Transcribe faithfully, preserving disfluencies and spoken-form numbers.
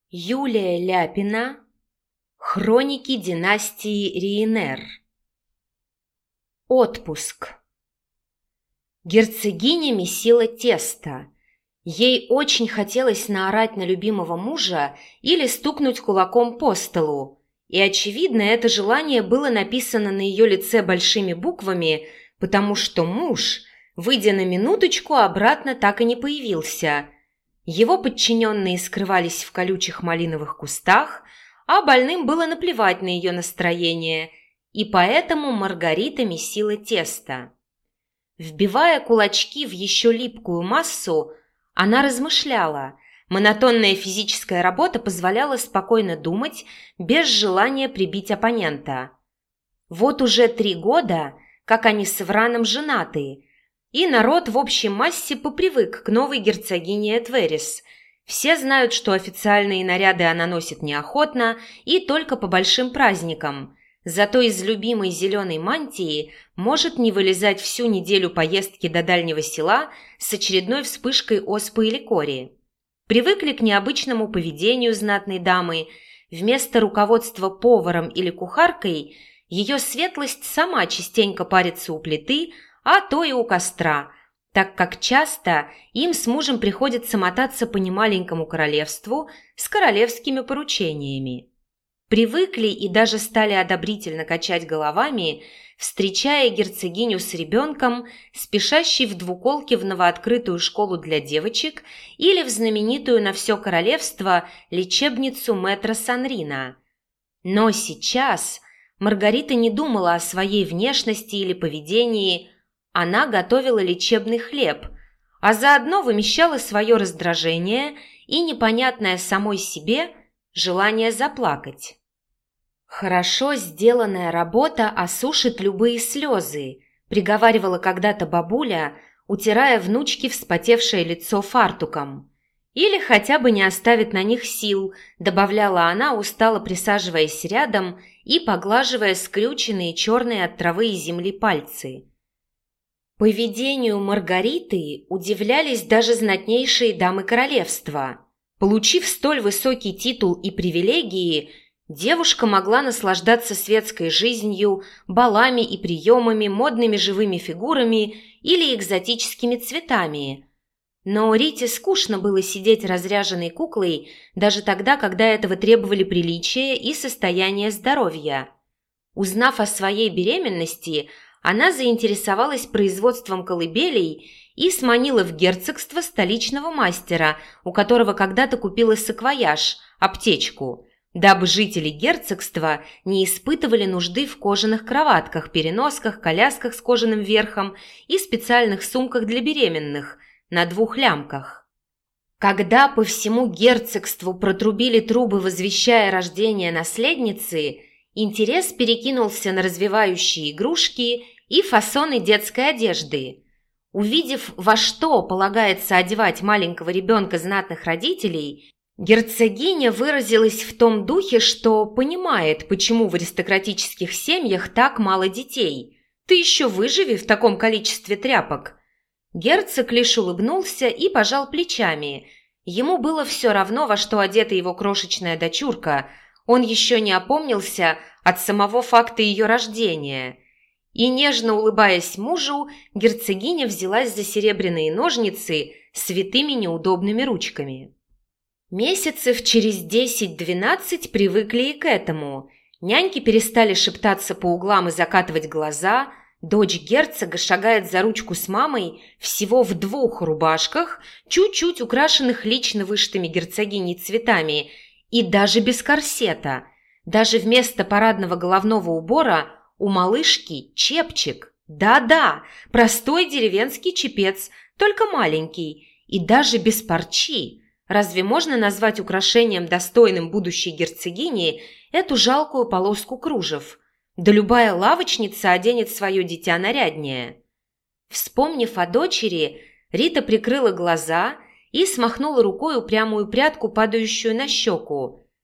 Юлия Ляпина. Хроники династии Рейнер. Отпуск. Герцогиня месила тесто. Ей очень хотелось наорать на любимого мужа или стукнуть кулаком по столу. И, очевидно, это желание было написано на ее лице большими буквами, потому что муж, выйдя на минуточку, обратно так и не появился. Его подчиненные скрывались в колючих малиновых кустах, а больным было наплевать на ее настроение, и поэтому Маргарита месила тесто. Вбивая кулачки в еще липкую массу, она размышляла. Монотонная физическая работа позволяла спокойно думать, без желания прибить оппонента. Вот уже три года, как они с Враном женаты, и народ в общей массе попривык к новой герцогине Этверис. Все знают, что официальные наряды она носит неохотно и только по большим праздникам. Зато из любимой зеленой мантии может не вылезать всю неделю поездки до дальнего села с очередной вспышкой оспы или кори. Привыкли к необычному поведению знатной дамы. Вместо руководства поваром или кухаркой ее светлость сама частенько парится у плиты, а то и у костра, так как часто им с мужем приходится мотаться по немаленькому королевству с королевскими поручениями. Привыкли и даже стали одобрительно качать головами, встречая герцогиню с ребенком, спешащей в двуколке в новооткрытую школу для девочек или в знаменитую на все королевство лечебницу мэтра Санрина. Но сейчас Маргарита не думала о своей внешности или поведении. Она готовила лечебный хлеб, а заодно вымещала свое раздражение и непонятное самой себе желание заплакать. «Хорошо сделанная работа осушит любые слезы», приговаривала когда-то бабуля, утирая внучке вспотевшее лицо фартуком. «Или хотя бы не оставит на них сил», добавляла она, устало присаживаясь рядом и поглаживая скрюченные черные от травы и земли пальцы. Поведению Маргариты удивлялись даже знатнейшие дамы королевства. Получив столь высокий титул и привилегии, девушка могла наслаждаться светской жизнью, балами и приемами, модными живыми фигурами или экзотическими цветами. Но Рите скучно было сидеть разряженной куклой даже тогда, когда этого требовали приличия и состояние здоровья. Узнав о своей беременности, она заинтересовалась производством колыбелей и сманила в герцогство столичного мастера, у которого когда-то купила саквояж, аптечку, дабы жители герцогства не испытывали нужды в кожаных кроватках, переносках, колясках с кожаным верхом и специальных сумках для беременных на двух лямках. Когда по всему герцогству протрубили трубы, возвещая рождение наследницы, интерес перекинулся на развивающие игрушки и фасоны детской одежды. Увидев, во что полагается одевать маленького ребенка знатных родителей, герцогиня выразилась в том духе, что понимает, почему в аристократических семьях так мало детей. «Ты еще выживи в таком количестве тряпок!» Герцог лишь улыбнулся и пожал плечами. Ему было все равно, во что одета его крошечная дочурка. Он еще не опомнился от самого факта ее рождения. И, нежно улыбаясь мужу, герцогиня взялась за серебряные ножницы с витыми неудобными ручками. Месяцев через десять-двенадцать привыкли и к этому. Няньки перестали шептаться по углам и закатывать глаза. Дочь герцога шагает за ручку с мамой всего в двух рубашках, чуть-чуть украшенных лично вышитыми герцогиней цветами, и даже без корсета. Даже вместо парадного головного убора у малышки чепчик. Да-да, простой деревенский чепец, только маленький, и даже без парчи. Разве можно назвать украшением, достойным будущей герцогини, эту жалкую полоску кружев? Да любая лавочница оденет свое дитя наряднее. Вспомнив о дочери, Рита прикрыла глаза и смахнула рукой упрямую прядку, падающую на щеку.